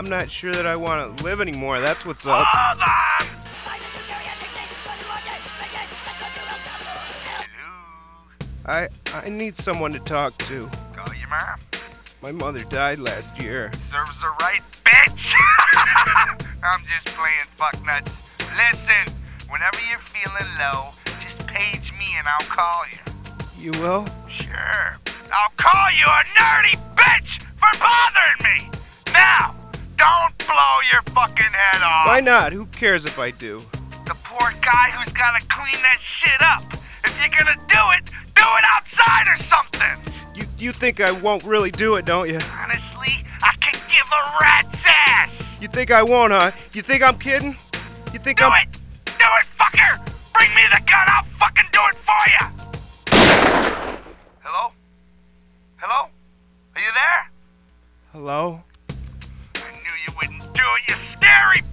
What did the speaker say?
I'm not sure that I want to live anymore. That's what's up. Hold on! Hello? I need someone to talk to. Call your mom. My mother died last year. Serves her right, bitch! I'm just playing fucknuts. Listen, whenever you're feeling low, just page me and I'll call you. You will? Sure. I'll call you a nerdy bitch for bothering me! Now, don't blow your fucking head off! Why not? Who cares if I do? The poor guy who's gotta clean that shit up. If you're gonna do it outside or something! You think I won't really do it, don't you? Honestly, I can give a rat's ass! You think I won't, huh? You think I'm kidding? You think Do it! Do it, fucker! Bring me the gun, I'll fucking do it for you! Hello? Hello? Are you there? Hello? I knew you wouldn't do it, you scary